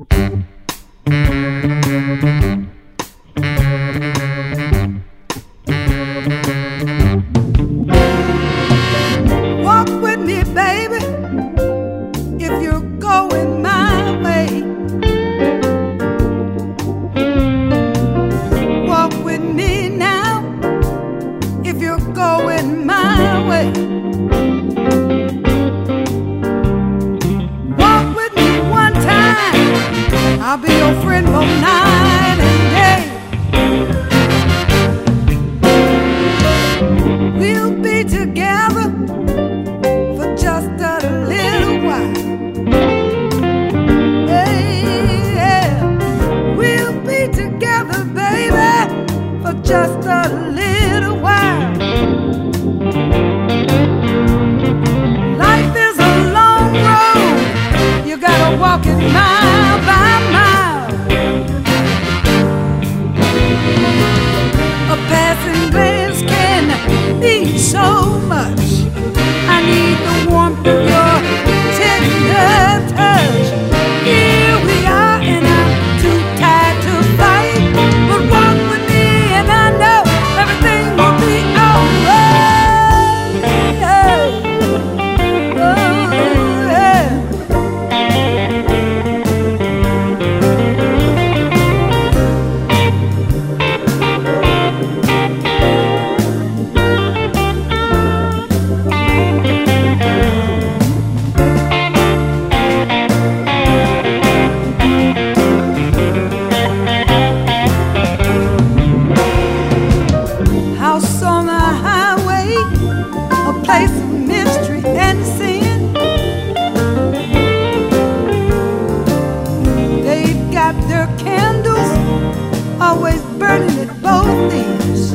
Walk with me, baby, if you're going my way. Walk with me now, if you're going my way. Walk with me one time, I'll be your friend both night and day. We'll be together for just a little while. Hey, yeah. We'll be together, baby, for just a little while. Life is a long road, you gotta walk it mile by mile. A passing glance can mean so much. I need the warmth of your tender touch. Here we are, and I'm too tired to fight. But walk with me, and I know everything will be alright. Oh, yeah. House on the highway, a place of mystery and sin. They've got their candles always burning at both ends.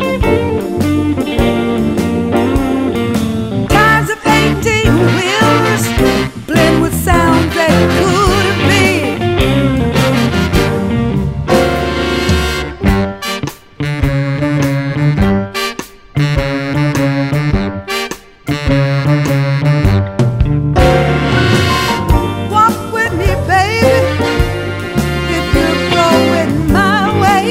Times of 18 wheelers blend with sounds that could have been. Walk with me, baby, if you're going my way.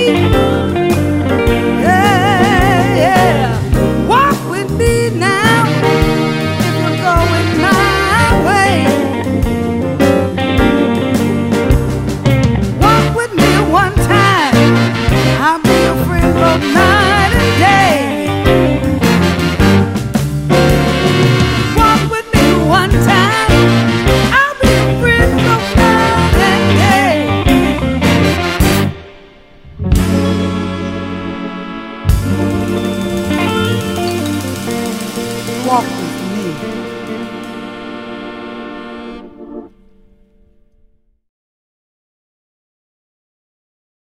Yeah, yeah. Walk with me now, if you're going my way. Walk with me one time, I'll be your friend both night and day. Walk with me one time, I'll be your friend both night and day. Walk